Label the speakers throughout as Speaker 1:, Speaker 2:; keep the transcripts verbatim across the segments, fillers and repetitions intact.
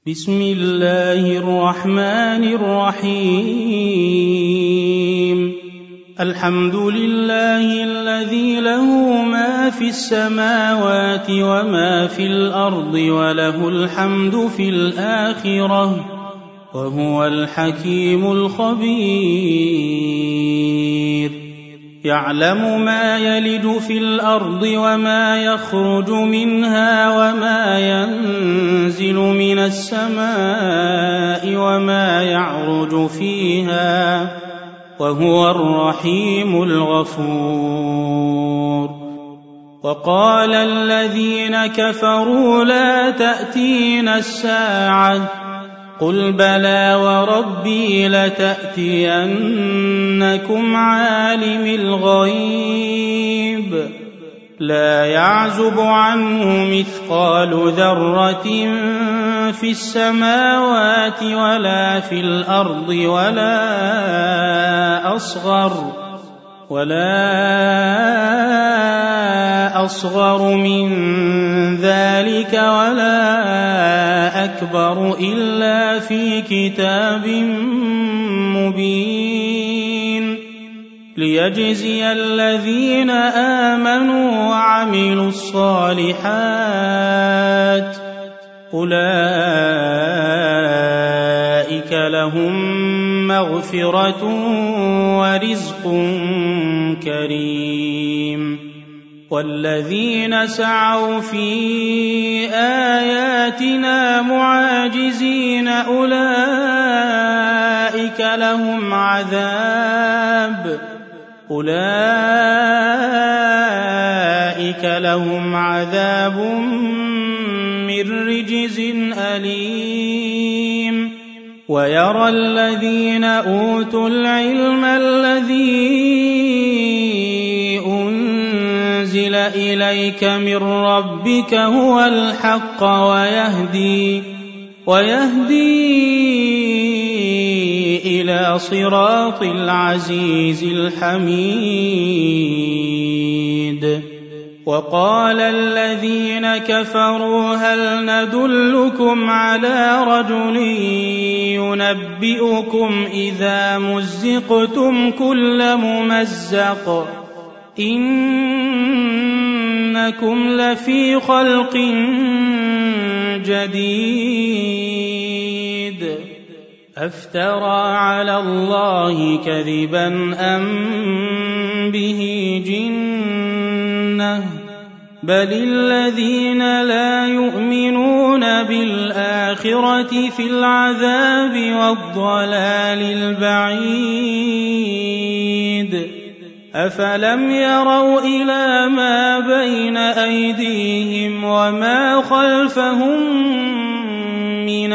Speaker 1: بسم الله الرحمن الرحيم الحمد لله الذي له ما في السماوات وما في الأرض وله الحمد في الآخرة وهو الحكيم الخبير يعلم ما يلج في الأرض وما يخرج منها وما ينزل من السماء وما يعرج فيها وهو الرحيم الغفور وقال الذين كفروا لا تأتينا الساعة قل بلى وربي لتأتينكم عالم الغيب لا يعزب عنه مثقال ذرة في السماوات ولا في الأرض ولا أصغر ولا أصغر من ذلك ولا أكبر إلا في كتاب مبين ليجزي الذين آمنوا وعملوا الصالحات أولئك لهم مغفرة ورزق كريم والذين سعوا في آياتنا معاجزين أولئك لهم عذاب أولئك لهم عذاب من رجز أليم ويرى الذين أوتوا العلم الذي أنزل إليك من ربك هو الحق ويهدي ويهدي إلى صراط العزيز الحميد وقال الذين كفروا هل ندلكم على رجل ينبئكم إذا مزقتم كل ممزق إنكم لفي خلق جديد أفترى على الله كذبا أم به جنة بل الذين لا يؤمنون بالآخرة في العذاب والضلال البعيد أفلم يروا إلى ما بين أيديهم وما خلفهم من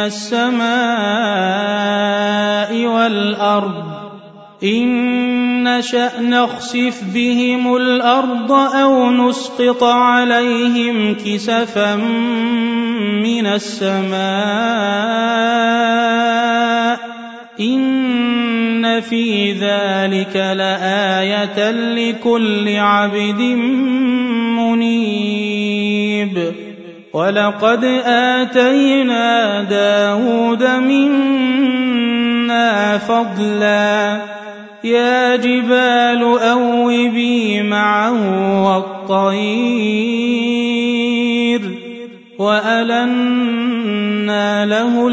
Speaker 1: السماء والأرض إن نشأ نخسف بهم الأرض أو نسقط عليهم كسفا من السماء إن في ذلك لآية لكل عبد منيب ولقد آتينا داود منا فضلا يا جبال أوبي معه والطير وألنا له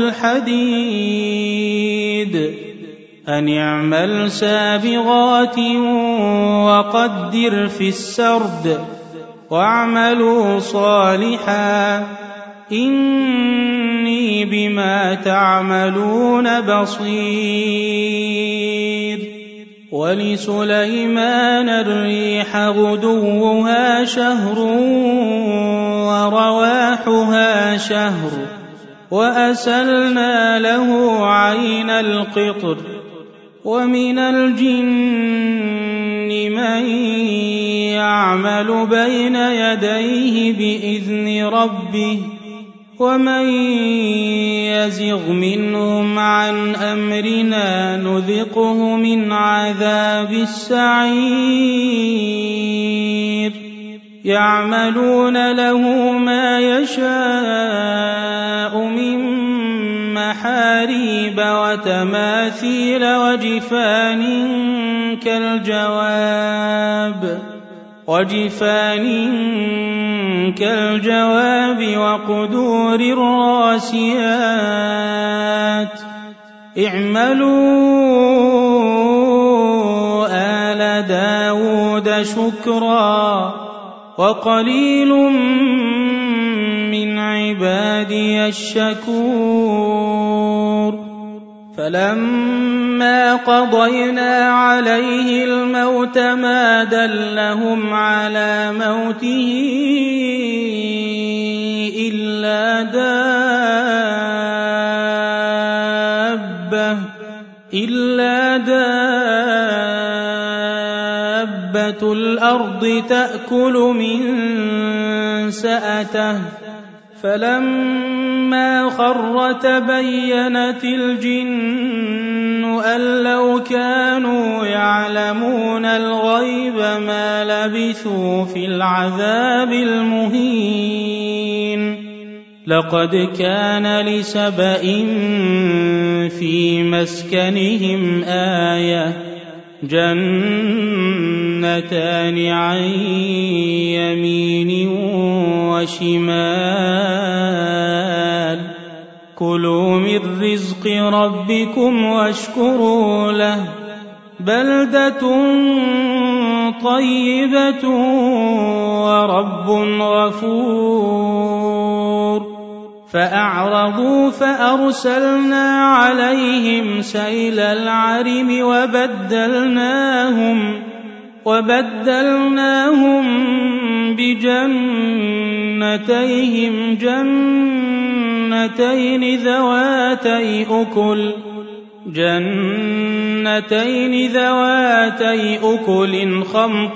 Speaker 1: الحديد أن اعمل سابغات وقدر في السرد واعملوا صالحا إني بما تعملون بصير ولسليمان الريح غدوها شهر ورواحها شهر وأسلنا له عين القطر ومن الجن من يعمل بين يديه بإذن ربه ومن يزغ منهم عن أمرنا نذقه من عذاب السعير يعملون له ما يشاء من ومحاريب وتماثيل وجفان كالجواب وجفان كالجواب وقدور الراسيات اعملوا آل داود شكرا وقليل من عبادي الشكور فلما قضينا عليه الموت ما دلهم على موته إلا دابة إلا دابة الأرض تأكل من سأته فلما خر تبينت الجن أن لو كانوا يعلمون الغيب ما لبثوا في العذاب المهين لقد كان لسبإ في مسكنهم آية جنتان عن يمين وشمال كلوا من رزق ربكم واشكروا له بلدة طيبة ورب غفور فأعرضوا فأرسلنا عليهم سيل العرم وبدلناهم وبدلناهم بجنتيهم جنتين ذواتي أكل جنتين ذواتي أكل خمط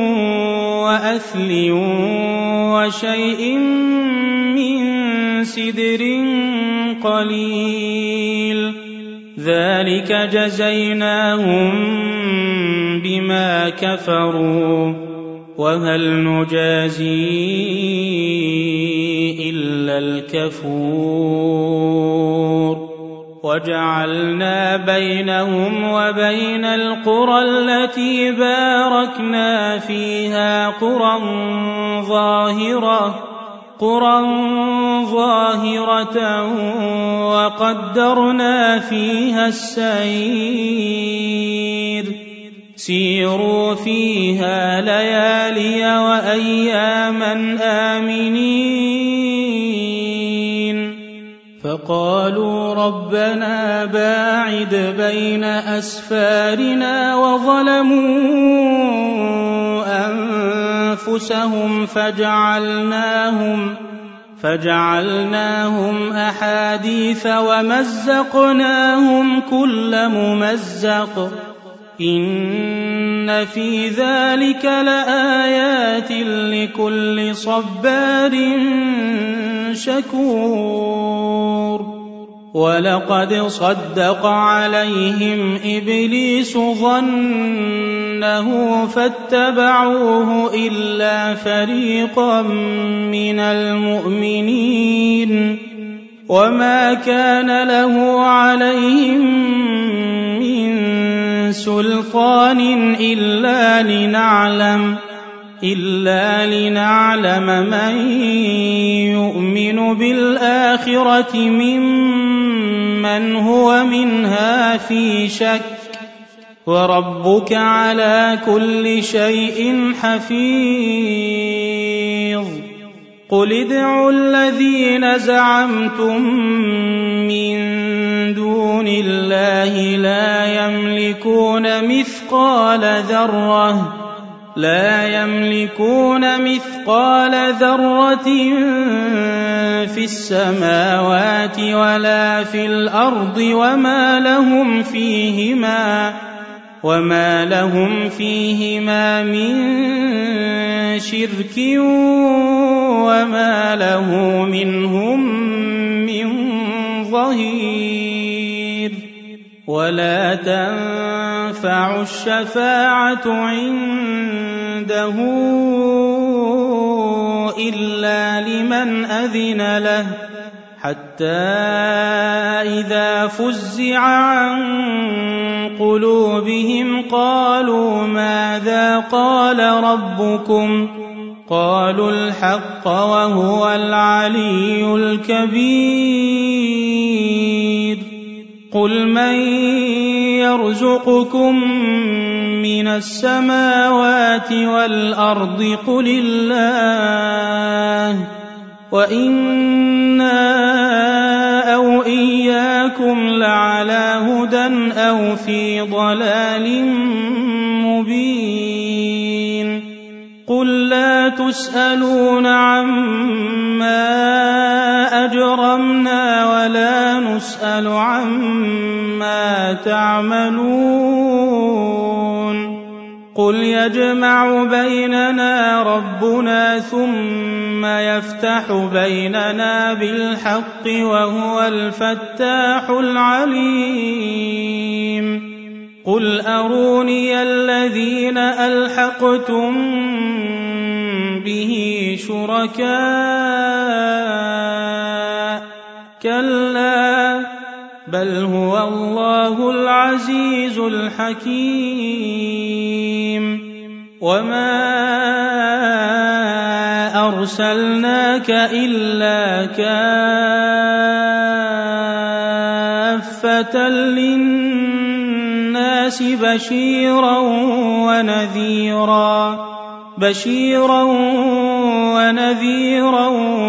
Speaker 1: وأثل وشيء من سدر قليل ذلك جزيناهم بما كفروا وهل نجازي إلا الكفور وجعلنا بينهم وبين القرى التي باركنا فيها قرى ظاهرة قرى ظاهرة وقدرنا فيها السير سيروا فيها ليالي وأياما آمنين فقالوا ربنا باعد بين أسفارنا وظلموا أنفسهم فجعلناهم فجعلناهم أحاديث ومزقناهم كل ممزق إن في ذلك لآيات لكل صبار شكور ولقد صدق عليهم إبليس ظنه فاتبعوه إلا فريقا من المؤمنين وما كان له عليهم من سلطان إلا لنعلم إلا لنعلم من يؤمن بالآخرة ممن هو منها في شك وربك على كل شيء حفيظ قل ادعوا الذين زعمتم من دون الله لا يملكون مثقال ذرة لا يملكون مثقال ذرة في السماوات ولا في الأرض وما لهم فيهما وما لهم فيهما من شرك وما له منهم من ظهير ولا تنفع الشفاعة عنده إلا لمن أذن له حتى إذا فزع عن قلوبهم قالوا ماذا قال ربكم قالوا الحق وهو العلي الكبير قل من يرزقكم من السماوات والأرض قل الله وإنا أو إياكم لعلى هدى أو في ضلال مبين قل لا تسألون عما أجرمنا ولا نسأل عما تعملون قل يجمع بيننا ربنا ثم يفتح بيننا بالحق وهو الفتاح العليم قل أروني الذين ألحقتم به شركاء كلا بل هو الله العزيز الحكيم وما أرسلناك إلا كافة للناس بشيرا ونذيرا بشيرا ونذيرا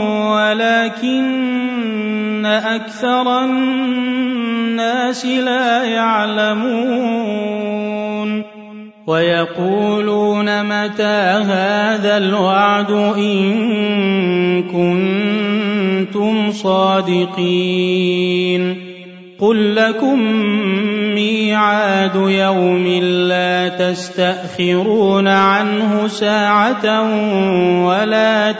Speaker 1: ولكن أكثر الناس لا يعلمون ويقولون متى هذا الوعد إن كنتم صادقين قل لكم ميعاد يوم لا تستأخرون عنه ساعة ولا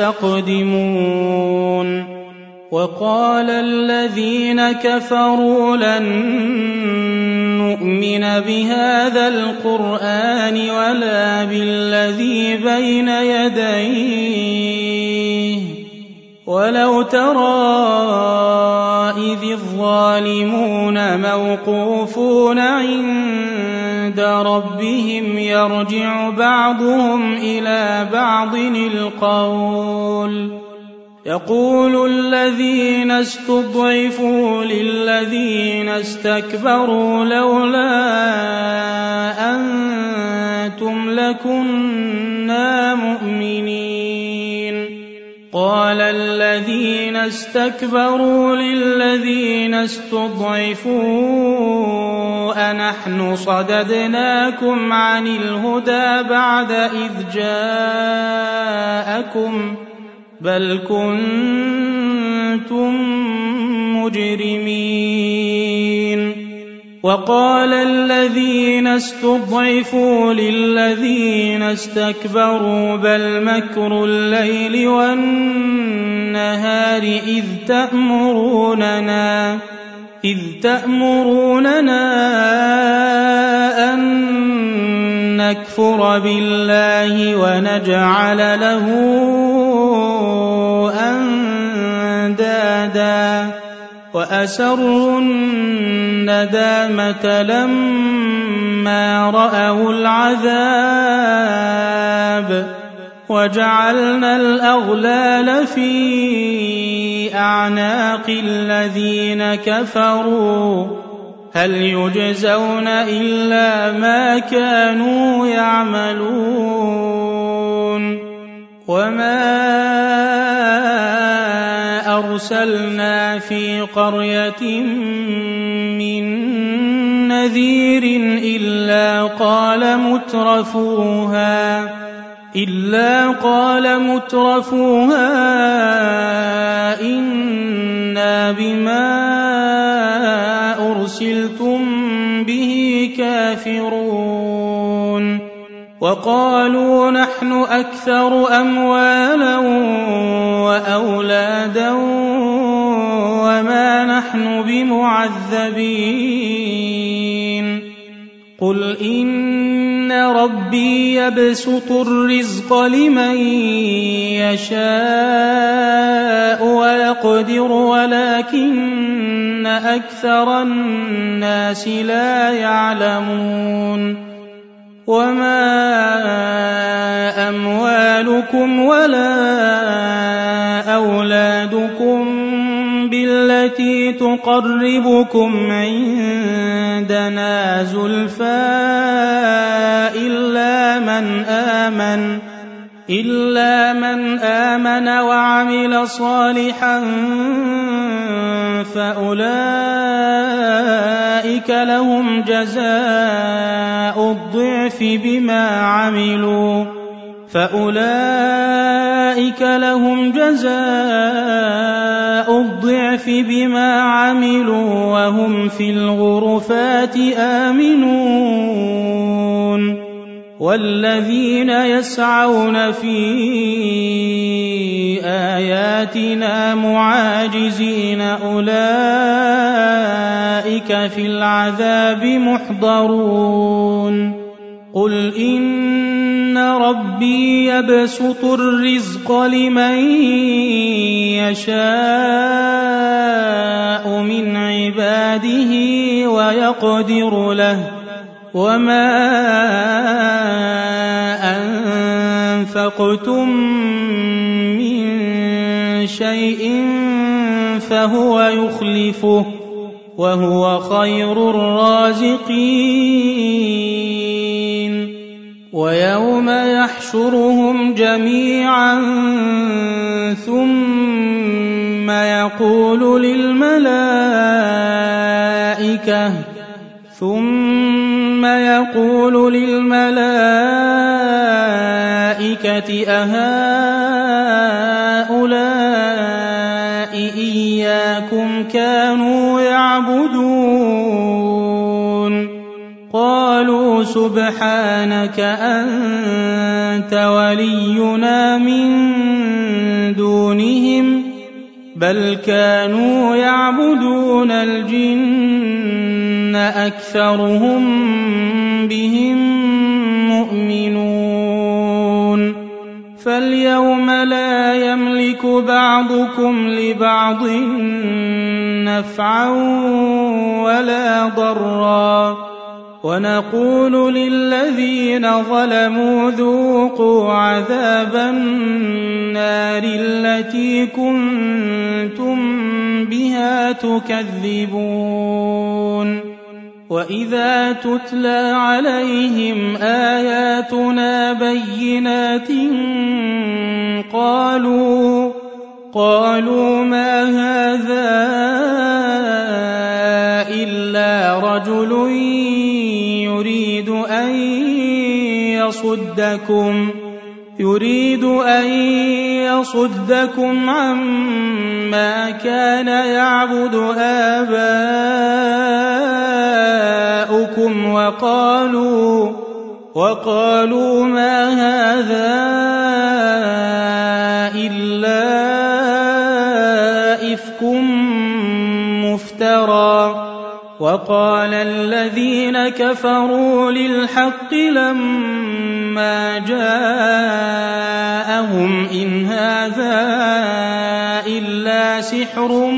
Speaker 1: تستقدمون وقال الذين كفروا لن نؤمن بهذا القرآن ولا بالذي بين يديه ولو ترى إذ الظالمون موقوفون عند ربهم يرجع بعضهم إلى بعض القول يقول الذين استضعفوا للذين استكبروا لولا أنتم لكنا مؤمنين قال الذين استكبروا للذين استضعفوا أنحن صددناكم عن الهدى بعد إذ جاءكم بل كنتم مجرمين وقال الذين استضعفوا للذين استكبروا بل مكر الليل والنهار إذ تأمروننا إذ تأمروننا أن نكفر بالله ونجعل له أندادا وأسروا الندامة لما رأوا العذاب وجعلنا الأغلال في أعناق الذين كفروا هل يجزون إلا ما كانوا يعملون وما أرسلنا في قرية من نذير إلا قال مترفوها إلا قال مترفوها إنا بما أرسلتم به كافرون وقالوا نحن أكثر أموالا وأولادا وما نحن بمعذبين قل إن ربي يبسط الرزق لمن يشاء ويقدر ولكن أكثر الناس لا يعلمون وما أموالكم ولا أولادكم بالتي تقربكم عندنا زلفى إلا من آمن إلا من آمن وعمل صالحا فأولئك لهم جزاء الضعف بما عملوا فأولئك لهم جزاء الضعف بما عملوا وهم في الغرفات آمنون والذين يسعون في آياتنا معاجزين أولئك في العذاب محضرون قل إن ربي يبسط الرزق لمن يشاء من عباده ويقدر له وما أنفقتم من شيء فهو يخلفه وهو خير الرازقين ويوم يحشرهم جميعا ثم يقول للملائكة ثم يقول للملائكة أهؤلاء إياكم كانوا يعبدون قالوا سبحانك أنت ولينا من دونهم بل كانوا يعبدون الجن أكثرهم بهم مؤمنون فاليوم لا يملك بعضكم لبعض نفعا ولا ضرا ونقول للذين ظلموا ذوقوا عذاب النار التي كنتم بها تكذبون وإذا تتلى عليهم آياتنا بينات قالوا قالوا ما هذا إلا رجل يريد أن يصدكم يريد أن يصدكم عما كان يعبد آباؤكم وقالوا وقالوا ما هذا إلا إفك مفترى وقال الذين كفروا للحق لما جاءهم إن هذا إلا سحر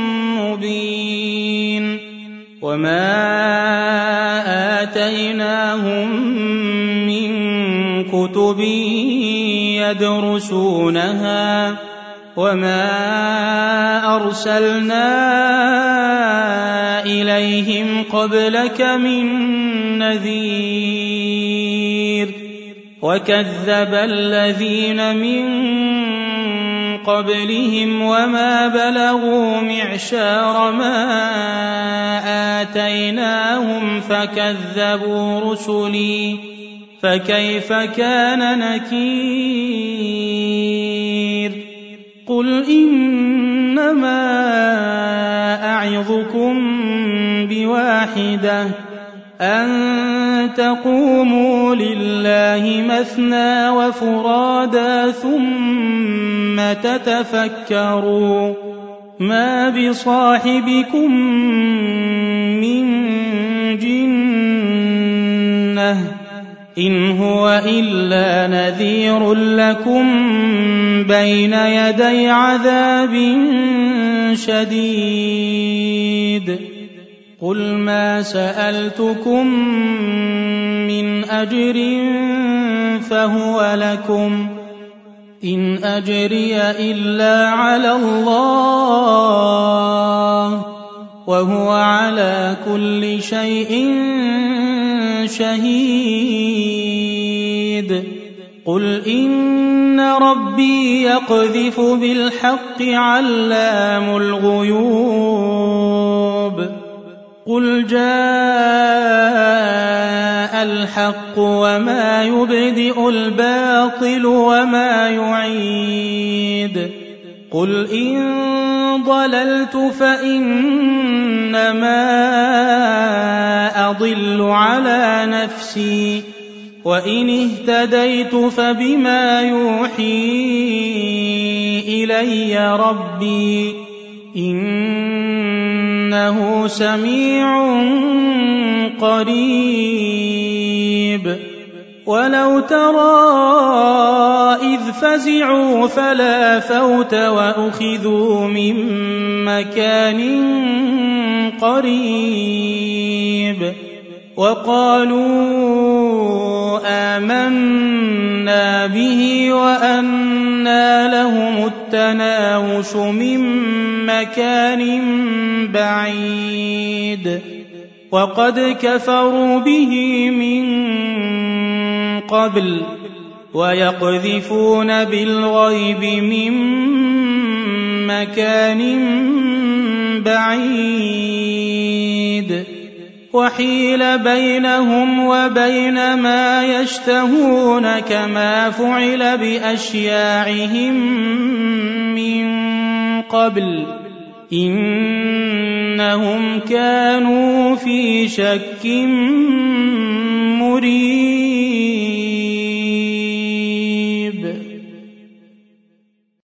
Speaker 1: مبين وما آتيناهم من كتب يدرسونها وما أرسلنا إليهم قبلك من نذير وكذب الذين من قبلهم وما بلغوا معشار ما آتيناهم فكذبوا رسلي فكيف كان نكير قل إنما أعظكم بواحدة أن تقوموا لله مثنى وفرادا ثم تتفكروا ما بصاحبكم من جنة إن هو إلا نذير لكم بين يدي عذاب شديد قل ما سألتكم من أجر فهو لكم إن أجري إلا على الله وهو على كل شيء شهيد قل إن ربي يقذف بالحق علام الغيوب قل جاء الحق وما يبدئ الباطل وما يعيد قل إن ضللت فإنما أضل على نفسي وإن اهتديت فبما يوحي إلي ربي إنه سميع قريب ولو ترى إذ فزعوا فلا فوت وأخذوا من مكان قريب وقالوا آمنا به وأنى لهم التناوش من مكان بعيد وقد كفروا به من قبل ويقذفون بالغيب من مكان بعيد وحيل بينهم وبين ما يشتهون كما فعل بأشياعهم من قبل إنهم كانوا في شك مريب